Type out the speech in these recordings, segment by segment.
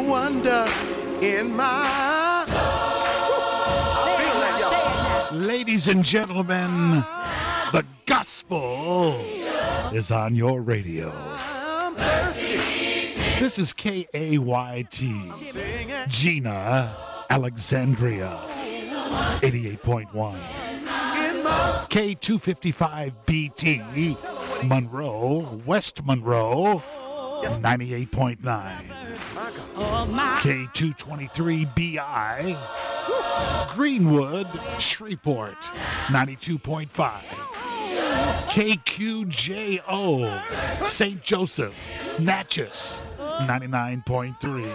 wonder in my soul. I feel that, y'all. Ladies and gentlemen, the gospel is on your radio. I'm thirsty. This is KAYT, Gina, Alexandria, 88.1. K255BT, Monroe, West Monroe, 98.9. K223BI, Greenwood, Shreveport, 92.5. KQJO, St. Joseph, Natchez, 99.3.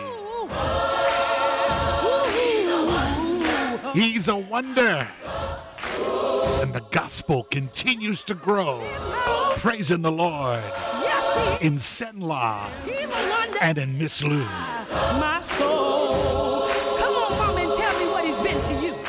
He's a wonder. And the gospel continues to grow. Praising the Lord in Senla and in Miss Lou. My soul. Come on, Mama, and tell me what he's been to you.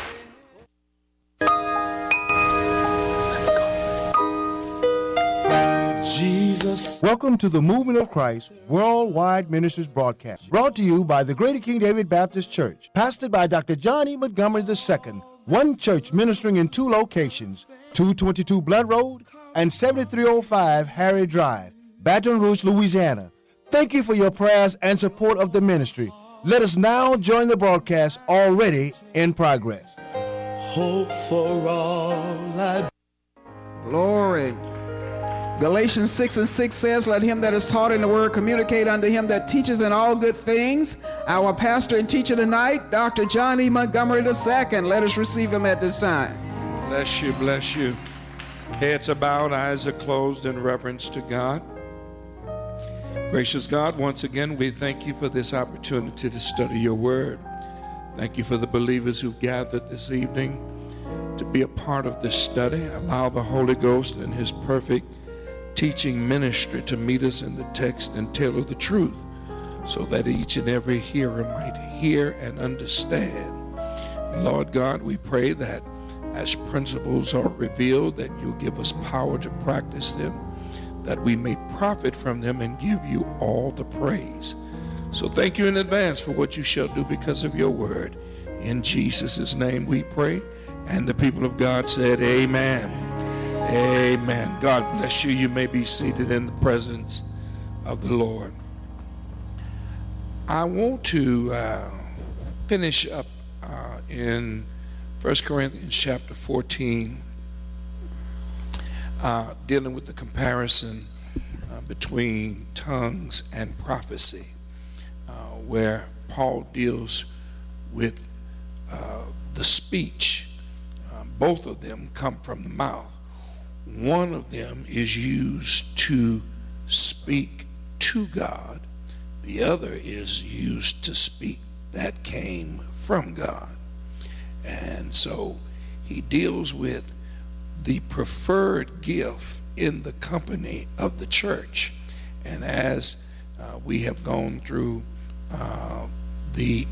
Jesus. Welcome to the Movement of Christ Worldwide Ministries broadcast, brought to you by the Greater King David Baptist Church, pastored by Dr. John E. Montgomery II. One church ministering in two locations, 222 Blood Road and 7305 Harry Drive, Baton Rouge, Louisiana. Thank you for your prayers and support of the ministry. Let us now join the broadcast already in progress. Hope for all I Glory. Galatians 6:6 says, let him that is taught in the word communicate unto him that teaches in all good things. Our pastor and teacher tonight, Dr. John E. Montgomery II. Let us receive him at this time. Bless you, bless you. Heads are bowed, eyes are closed in reverence to God. Gracious God, once again, we thank you for this opportunity to study your word. Thank you for the believers who've gathered this evening to be a part of this study. Allow the Holy Ghost and his perfect teaching ministry to meet us in the text and tailor the truth so that each and every hearer might hear and understand. Lord God, we pray that as principles are revealed, that you'll give us power to practice them, that we may profit from them and give you all the praise. So thank you in advance for what you shall do because of your word. In Jesus' name we pray. And the people of God said, amen. Amen. God bless you. You may be seated in the presence of the Lord. I want to finish up in 1 Corinthians chapter 14, dealing with the comparison between tongues and prophecy, where Paul deals with the speech. Both of them come from the mouth. One of them is used to speak to God. The other is used to speak that came from God. And so he deals with the preferred gift in the company of the church. And as we have gone through the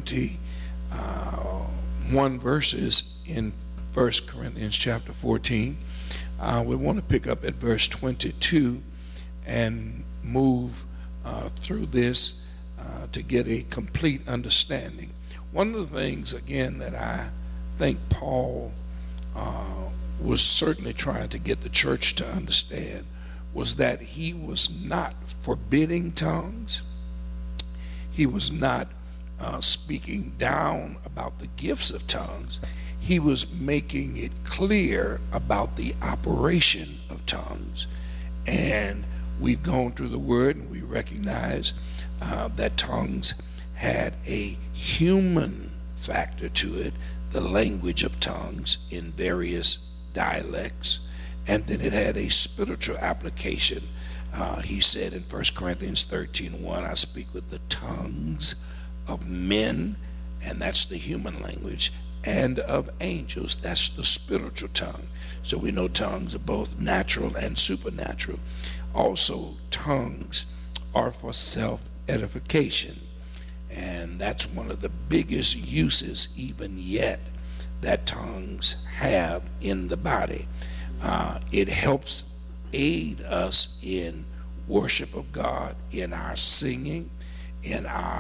21 verses in 1 Corinthians chapter 14, we want to pick up at verse 22 and move through this to get a complete understanding. One of the things, again, that I think Paul was certainly trying to get the church to understand was that he was not forbidding tongues. He was not speaking down about the gifts of tongues. He was making it clear about the operation of tongues. And we've gone through the word and we recognize that tongues had a human factor to it, the language of tongues in various dialects, and then it had a spiritual application. He said in 1 Corinthians 13:1, I speak with the tongues of men, and that's the human language, and of angels, that's the spiritual tongue. So we know tongues are both natural and supernatural. Also, tongues are for self-edification, and that's one of the biggest uses even yet that tongues have in the body. It helps aid us in worship of God, in our singing, in our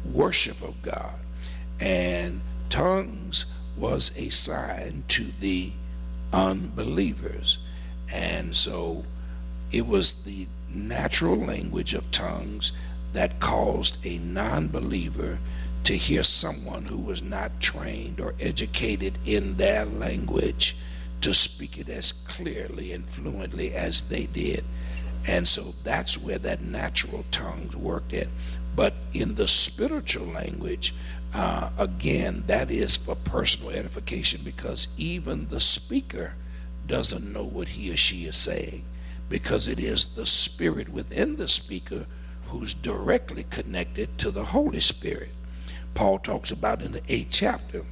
worship of God. And tongues was a sign to the unbelievers. And so it was the natural language of tongues that caused a non-believer to hear someone who was not trained or educated in their language to speak it as clearly and fluently as they did. And so that's where that natural tongues worked in. But in the spiritual language, again, that is for personal edification, because even the speaker doesn't know what he or she is saying, because it is the spirit within the speaker who's directly connected to the Holy Spirit. Paul talks about in the 8th chapter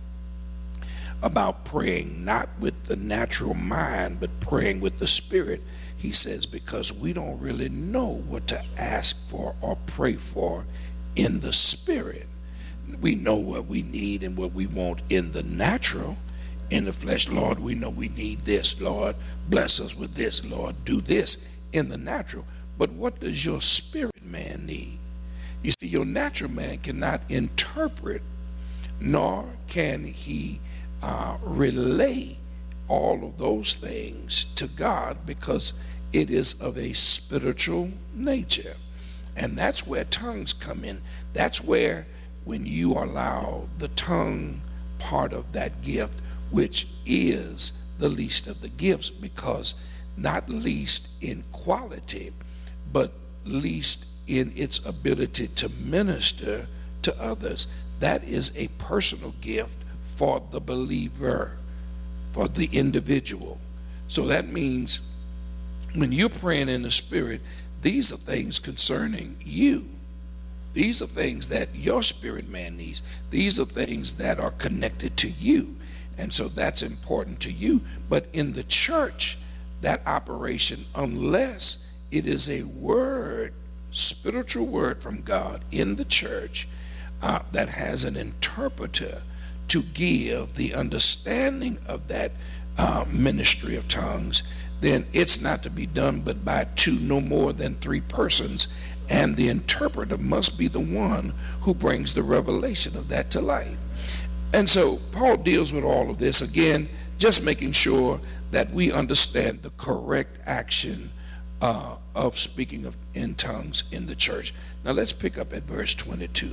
about praying not with the natural mind, but praying with the spirit. He says, because we don't really know what to ask for or pray for in the spirit. We know what we need and what we want in the natural. In the flesh, Lord, we know we need this. Lord, bless us with this. Lord, do this in the natural. But what does your spirit man need? You see, your natural man cannot interpret, nor can he relay all of those things to God, because it is of a spiritual nature. And that's where tongues come in. That's where, when you allow the tongue part of that gift, which is the least of the gifts, because not least in quality, but least in its ability to minister to others. That is a personal gift for the believer, for the individual. So that means when you're praying in the spirit, these are things concerning you. These are things that your spirit man needs. These are things that are connected to you. And so that's important to you. But in the church, that operation, unless it is a word, spiritual word from God in the church that has an interpreter to give the understanding of that ministry of tongues, then it's not to be done but by two, no more than three persons, and the interpreter must be the one who brings the revelation of that to light. And so Paul deals with all of this, again, just making sure that we understand the correct action of speaking in tongues in the church. Now let's pick up at verse 22.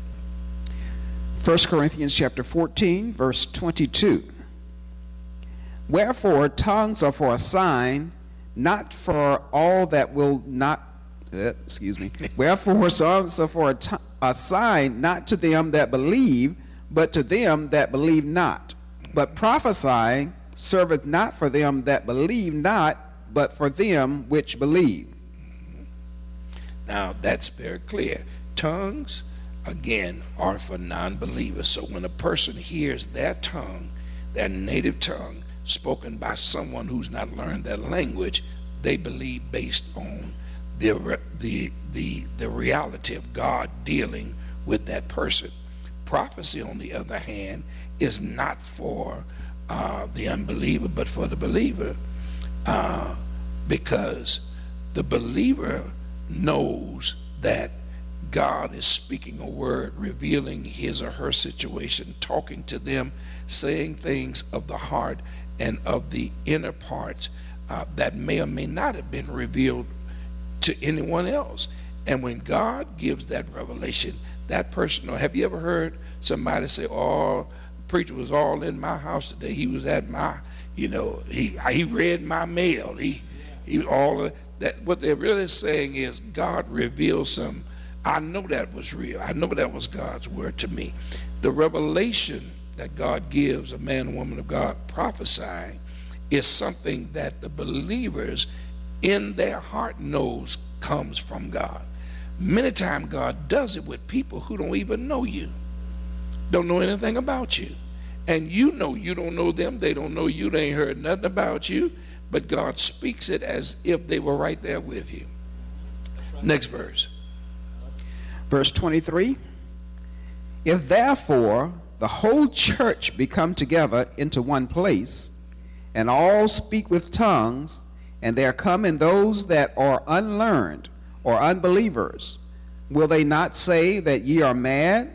1 Corinthians chapter 14, verse 22. Wherefore tongues are for a sign, not for all that will not, Wherefore tongues are for a sign, not to them that believe, but to them that believe not. But prophesying serveth not for them that believe not, but for them which believe. Now that's very clear. Tongues, again, are for non-believers. So when a person hears their tongue, their native tongue, spoken by someone who's not learned that language, they believe based on the reality of God dealing with that person. Prophecy, on the other hand, is not for the unbeliever, but for the believer, because the believer knows that God is speaking a word, revealing his or her situation, talking to them, saying things of the heart and of the inner parts that may or may not have been revealed to anyone else. And when God gives that revelation, that person, or have you ever heard somebody say, oh, the preacher was all in my house today, he was at my, he read my mail, he was all of that. What they're really saying is God revealed some. I know that was real. I know that was God's word to me. The revelation that God gives a man and woman of God prophesying is something that the believers in their heart knows comes from God. Many times God does it with people who don't even know you, don't know anything about you. And you know you don't know them, they don't know you, they ain't heard nothing about you, but God speaks it as if they were right there with you. Next verse. Verse 23. If therefore the whole church be come together into one place, and all speak with tongues, and there come in those that are unlearned or unbelievers, Will they not say that ye are mad?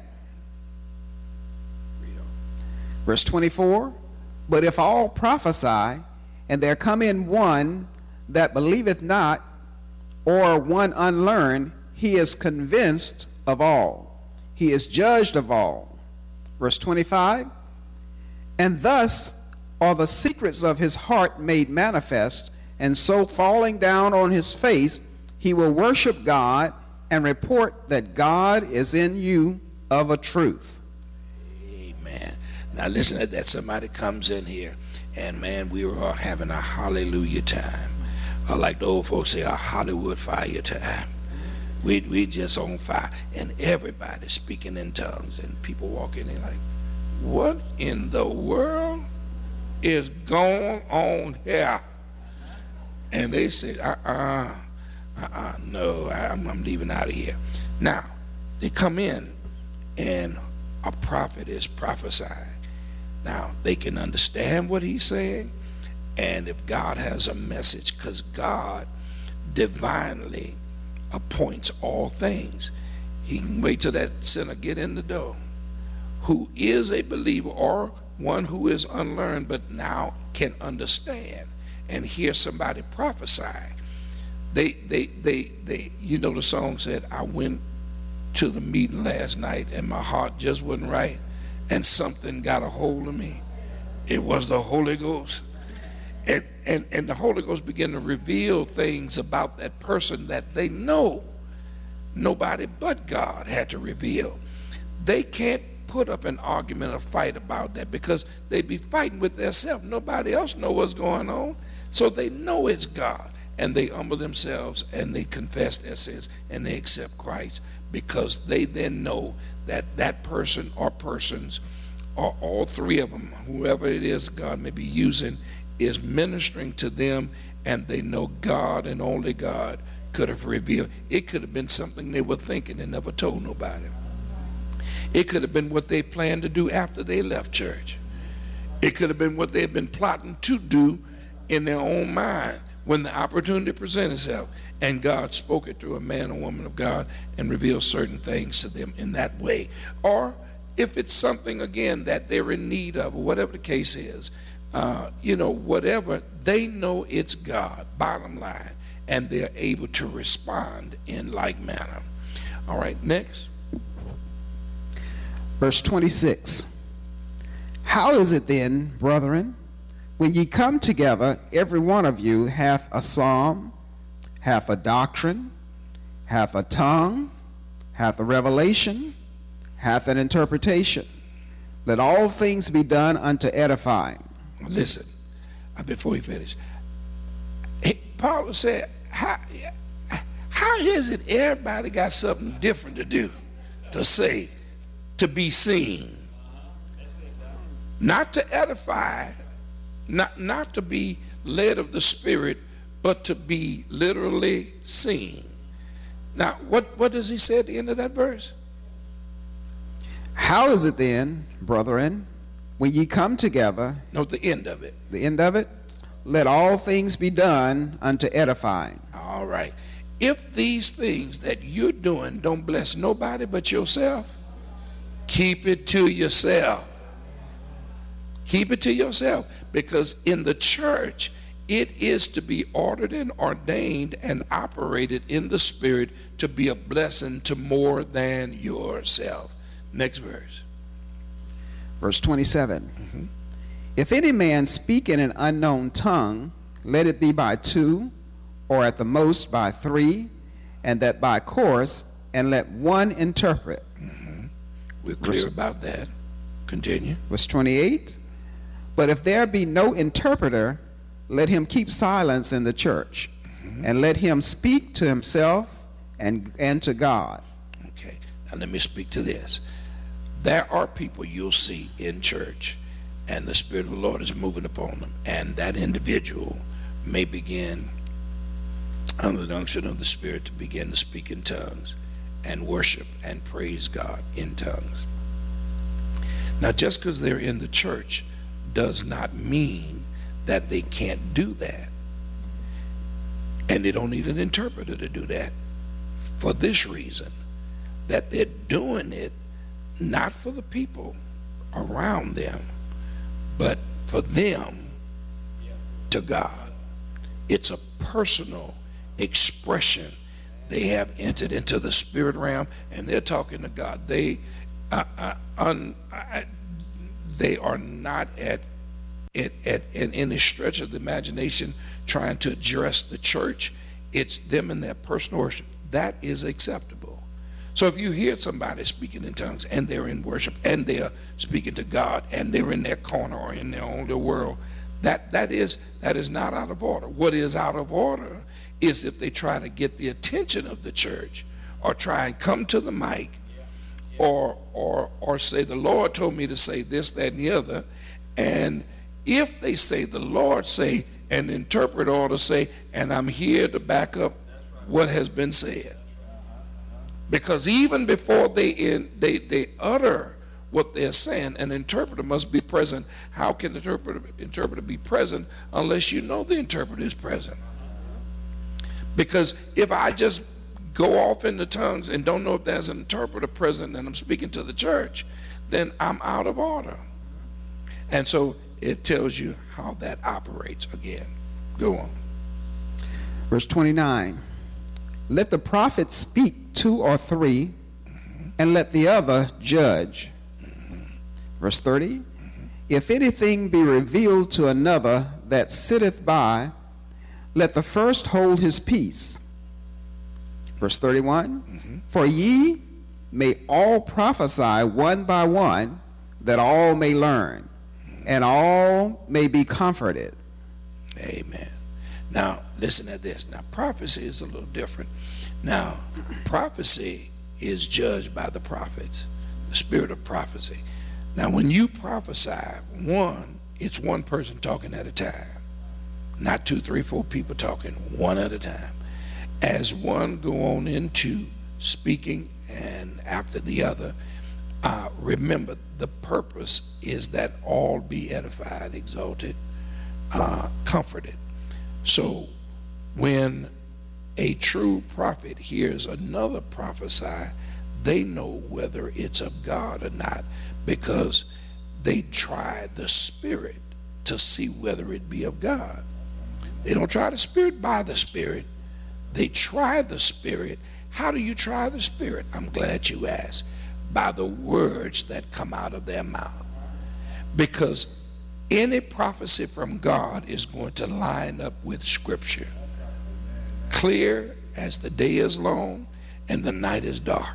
Verse 24, but if all prophesy, and there come in one that believeth not, or one unlearned, he is convinced of all. He is judged of all. Verse 25, and thus are the secrets of his heart made manifest, and so falling down on his face, he will worship God and report that God is in you of a truth. Amen. Now listen to that. Somebody comes in here, and man, we are all having a hallelujah time. Or like the old folks say, a Hollywood fire time. We just on fire, and everybody speaking in tongues, and people walking in like, what in the world is going on here? And they said, no, I'm leaving out of here. Now, they come in, and a prophet is prophesying. Now, they can understand what he's saying, and if God has a message, because God divinely appoints all things. He can wait till that sinner get in the door, who is a believer or one who is unlearned but now can understand and hear somebody prophesying. They you know, the song said, I went to the meeting last night and my heart just wasn't right and something got a hold of me. It was the Holy Ghost. And the Holy Ghost began to reveal things about that person that they know nobody but God had to reveal. They can't put up an argument or fight about that because they be fighting with themselves. Nobody else know what's going on. So they know it's God, and they humble themselves and they confess their sins and they accept Christ, because they then know that that person or persons, or all three of them, whoever it is God may be using, is ministering to them, and they know God and only God could have revealed. It could have been something they were thinking and never told nobody. It could have been what they planned to do after they left church. It could have been what they had been plotting to do in their own mind when the opportunity presented itself, and God spoke it through a man or woman of God and revealed certain things to them in that way. Or if it's something, again, that they're in need of, or whatever the case is, whatever, they know it's God, bottom line, and they're able to respond in like manner. All right, next. Verse 26. How is it then, brethren, when ye come together, every one of you hath a psalm, hath a doctrine, hath a tongue, hath a revelation, hath an interpretation? Let all things be done unto edifying. Listen, before we finish, Paul said, how is it everybody got something different to do, to say, to be seen? Not to edify, not to be led of the Spirit, but to be literally seen. Now, what does he say at the end of that verse? How is it then, brethren, when ye come together? No, the end of it. The end of it? Let all things be done unto edifying. All right. If these things that you're doing don't bless nobody but yourself, keep it to yourself. Keep it to yourself. Because in the church, it is to be ordered and ordained and operated in the Spirit to be a blessing to more than yourself. Next verse. Verse 27. If any man speak in an unknown tongue, let it be by two, or at the most by three, and that by course, and let one interpret. We're clear about that. Continue. Verse 28. But if there be no interpreter, let him keep silence in the church, and let him speak to himself and to God. Okay, now let me speak to this. There are people you'll see in church, and the Spirit of the Lord is moving upon them, and that individual may begin, under the unction of the Spirit, to begin to speak in tongues and worship and praise God in tongues. Now, just because they're in the church does not mean that they can't do that. And they don't need an interpreter to do that, for this reason. that they're doing it not for the people around them, but for them to God. It's a personal expression. They have entered into the spirit realm and they're talking to God. They are not at any stretch of the imagination trying to address the church. It's them in their personal worship. That is acceptable. So if you hear somebody speaking in tongues and they're in worship and they're speaking to God and they're in their corner or in their own little world, that is not out of order. What is out of order is if they try to get the attention of the church or try and come to the mic or say the Lord told me to say this, that, and the other. And if they say the Lord say, an interpreter ought to say, and I'm here to back up what has been said. Because even before they utter what they're saying, an interpreter must be present. How can an interpreter be present unless you know the interpreter is present? Because if I just go off into tongues and don't know if there's an interpreter present and I'm speaking to the church, then I'm out of order. And so it tells you how that operates again. Go on. Verse 29. Let the prophet speak 2 or 3, and let the other judge. Verse 30. If anything be revealed to another that sitteth by, let the first hold his peace. Verse 31. For ye may all prophesy one by one, that all may learn, and all may be comforted. Amen. Now, listen to this. Now, prophecy is a little different. Now, prophecy is judged by the prophets, the spirit of prophecy. Now, when you prophesy, it's one person talking at a time, not 2, 3, 4 people talking, one at a time. As one go on into speaking and after the other, remember the purpose is that all be edified, exalted, comforted. So when a true prophet hears another prophesy, they know whether it's of God or not, because they try the spirit to see whether it be of God. They don't try the spirit by the spirit. They try the spirit. How do you try the spirit? I'm glad you asked. By the words that come out of their mouth. Because any prophecy from God is going to line up with Scripture. Clear as the day is long and the night is dark.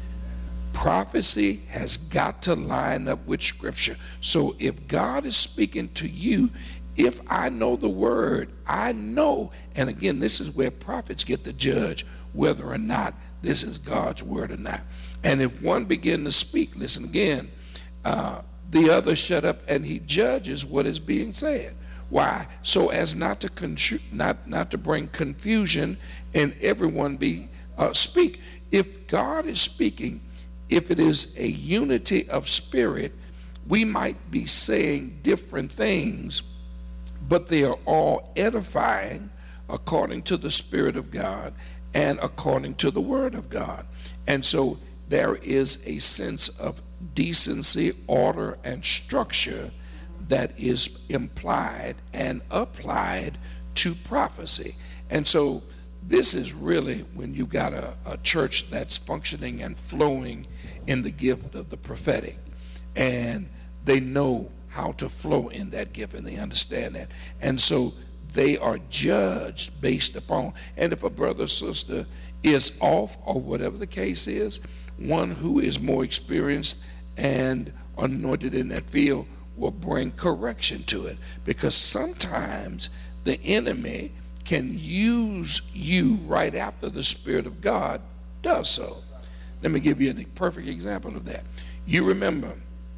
Prophecy has got to line up with Scripture. So if God is speaking to you, if I know the word, I know, and again, this is where prophets get to judge whether or not this is God's word or not. And if one begin to speak, listen again, the other shut up and he judges what is being said. Why? So as not to bring confusion and everyone speak. If God is speaking, if it is a unity of spirit, we might be saying different things, but they are all edifying according to the Spirit of God and according to the Word of God. And so there is a sense of decency, order, and structure that is implied and applied to prophecy. And so this is really when you've got a church that's functioning and flowing in the gift of the prophetic, and they know how to flow in that gift and they understand that. And so they are judged based upon, and if a brother or sister is off or whatever the case is, one who is more experienced and anointed in that field will bring correction to it, because sometimes the enemy can use you right after the Spirit of God does so. Let me give you a perfect example of that. You remember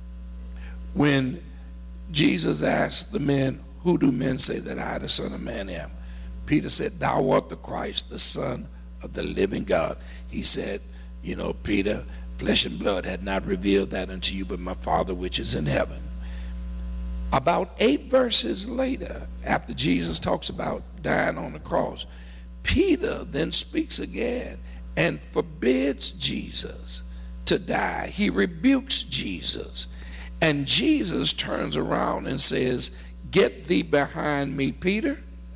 when Jesus asked the men, who do men say that I, the Son of Man, am? Peter said, thou art the Christ, the Son of the living God. He said, Peter, flesh and blood had not revealed that unto you, but my Father which is in heaven. About 8 verses later, after Jesus talks about dying on the cross, Peter then speaks again and forbids Jesus to die. He rebukes Jesus. And Jesus turns around and says, "Get thee behind me, Peter."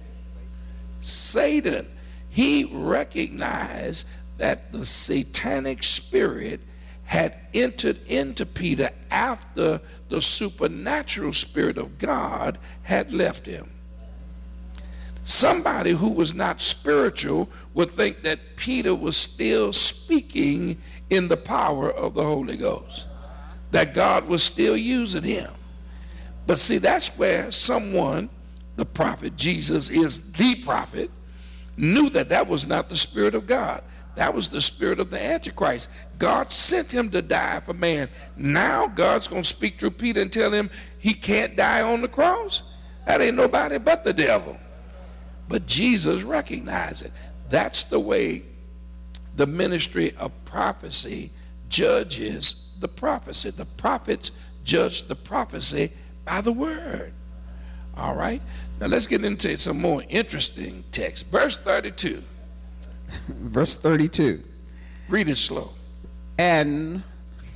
Satan. He recognized that the satanic spirit had entered into Peter after the supernatural spirit of God had left him. Somebody who was not spiritual would think that Peter was still speaking in the power of the Holy Ghost, that God was still using him. But see, that's where someone, the prophet, Jesus is the prophet, knew that that was not the Spirit of God. That was the spirit of the Antichrist. God sent him to die for man. Now God's going to speak through Peter and tell him he can't die on the cross? That ain't nobody but the devil. But Jesus recognized it. That's the way the ministry of prophecy judges the prophecy. The prophets judge the prophecy by the word. All right? Now let's get into some more interesting text. Verse 32. Verse 32. Read it slow. And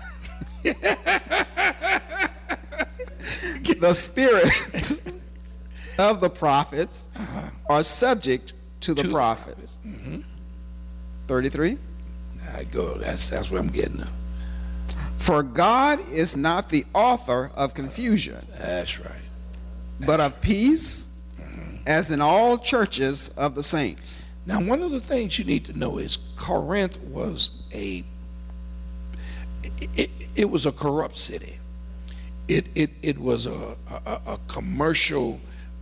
the spirits of the prophets are subject to the prophets. 33. I go. That's where I'm getting at. For God is not the author of confusion, That's right. but of peace, as in all churches of the saints. Now, one of the things you need to know is Corinth was it was a corrupt city. It was a commercial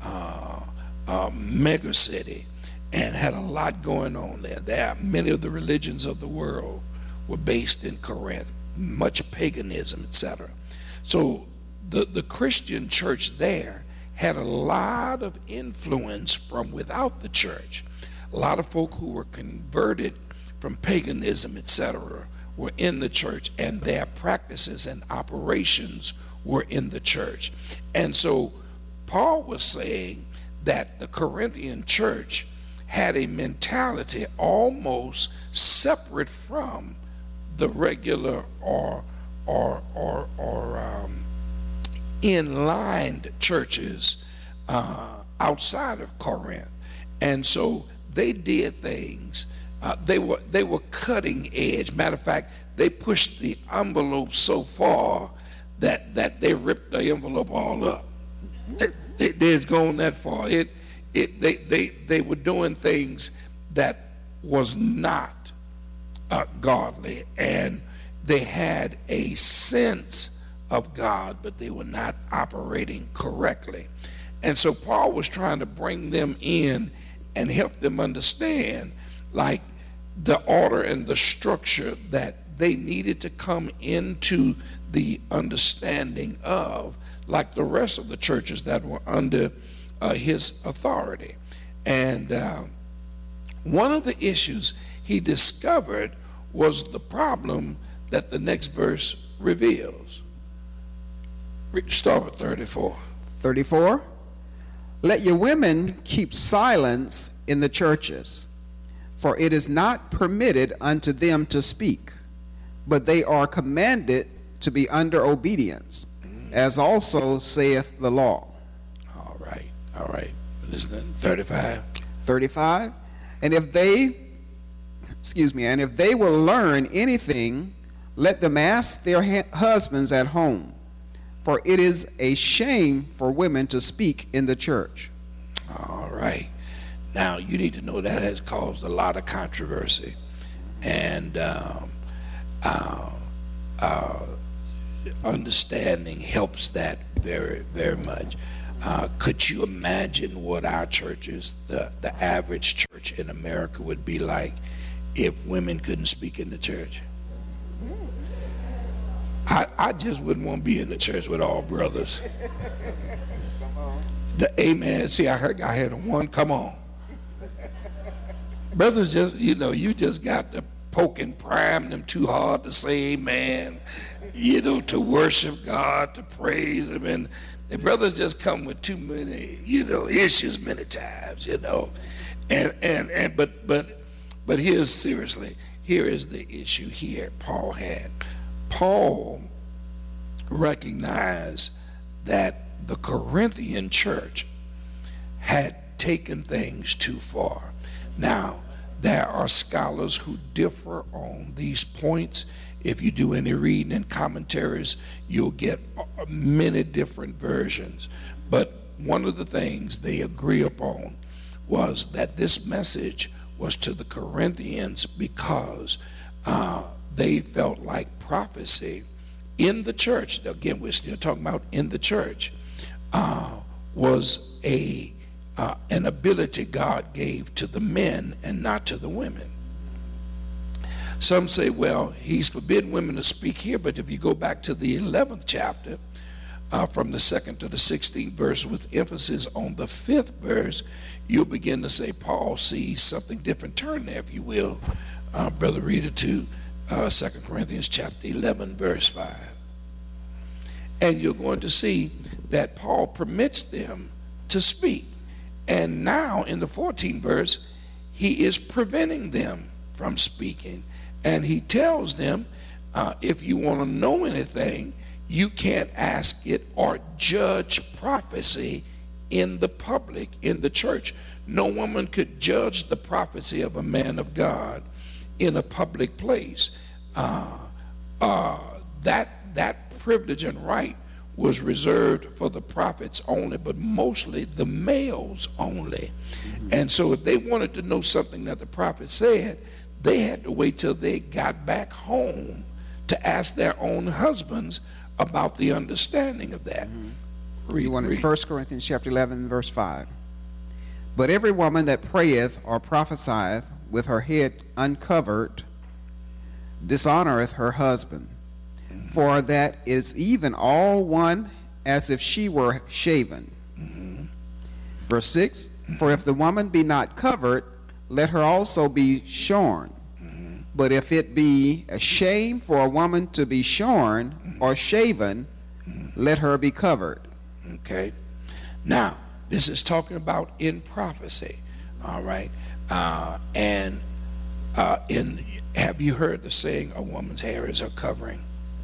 mega city and had a lot going on there. Many of the religions of the world were based in Corinth, much paganism, etc. So the Christian church there had a lot of influence from without the church. A lot of folk who were converted from paganism, etc., were in the church, and their practices and operations were in the church. And so Paul was saying that the Corinthian church had a mentality almost separate from the regular or inlined churches outside of Corinth. And so they did things. They were cutting edge. Matter of fact, they pushed the envelope so far that they ripped the envelope all up. They'd gone that far. They were doing things that was not godly, and they had a sense of God, but they were not operating correctly. And so Paul was trying to bring them in and help them understand, like, the order and the structure that they needed to come into the understanding of, like the rest of the churches that were under his authority. And one of the issues he discovered was the problem that the next verse reveals. Start with 34. 34. Let your women keep silence in the churches, for it is not permitted unto them to speak, but they are commanded to be under obedience, as also saith the law. All right. Listen to 35. 35. And if they will learn anything, let them ask their husbands at home, for it is a shame for women to speak in the church. All right. Now, you need to know that has caused a lot of controversy. And understanding helps that very, very much. Could you imagine what our churches, the average church in America, would be like if women couldn't speak in the church? I just wouldn't want to be in the church with all brothers. The amen. See, I had one. Come on. Brothers, just, you just got to poke and prime them too hard to say amen, to worship God, to praise him. And the brothers just come with too many, issues many times, but here's seriously, here is the issue here Paul had. Paul recognized that the Corinthian church had taken things too far. Now, there are scholars who differ on these points. If you do any reading and commentaries, you'll get many different versions. But one of the things they agree upon was that this message was to the Corinthians because they felt like prophecy in the church, again, we're still talking about in the church, was an ability God gave to the men and not to the women. Some say, well, he's forbidden women to speak here, but if you go back to the 11th chapter, from the 2nd to the 16th verse, with emphasis on the 5th verse, you'll begin to say Paul sees something different. Turn there, if you will, Brother Reader, to 2 Corinthians chapter 11, verse 5. And you're going to see that Paul permits them to speak. And now in the 14th verse, he is preventing them from speaking. And he tells them, if you want to know anything, you can't ask it or judge prophecy in the public, in the church. No woman could judge the prophecy of a man of God in a public place. That privilege and right was reserved for the prophets only, but mostly the males only. And so if they wanted to know something that the prophet said, they had to wait till they got back home to ask their own husbands about the understanding of that. You want to 1 Corinthians chapter 11, verse 5. But every woman that prayeth or prophesieth with her head uncovered dishonoreth her husband. For that is even all one as if she were shaven. Verse 6, for if the woman be not covered, let her also be shorn. But if it be a shame for a woman to be shorn or shaven, let her be covered. Okay. Now, this is talking about in prophecy. All right. Have you heard the saying, a woman's hair is her covering?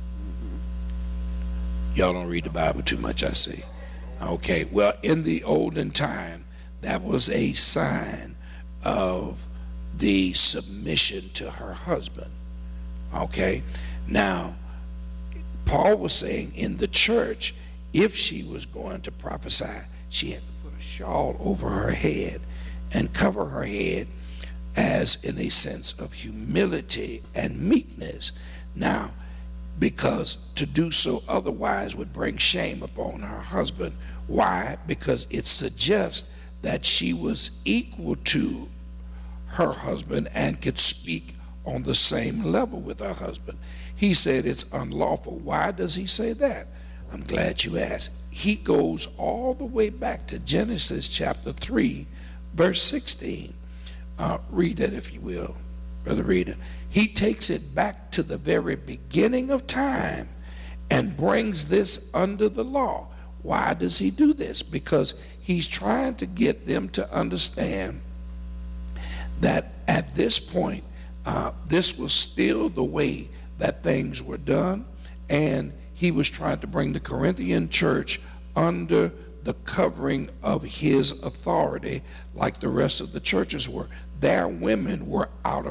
Y'all don't read the Bible too much, I see. Okay, well, in the olden time, that was a sign of the submission to her husband. Okay, now, Paul was saying in the church, if she was going to prophesy, she had to put a shawl over her head and cover her head as in a sense of humility and meekness. Now, because to do so otherwise would bring shame upon her husband. Why? Because it suggests that she was equal to her husband and could speak on the same level with her husband. He said it's unlawful. Why does he say that? I'm glad you asked. He goes all the way back to Genesis chapter 3, verse 16. Read that, if you will, Brother Reader. He takes it back to the very beginning of time and brings this under the law. Why does he do this? Because he's trying to get them to understand that at this point, this was still the way that things were done, and he was trying to bring the Corinthian church under the covering of his authority like the rest of the churches were. Their women were out of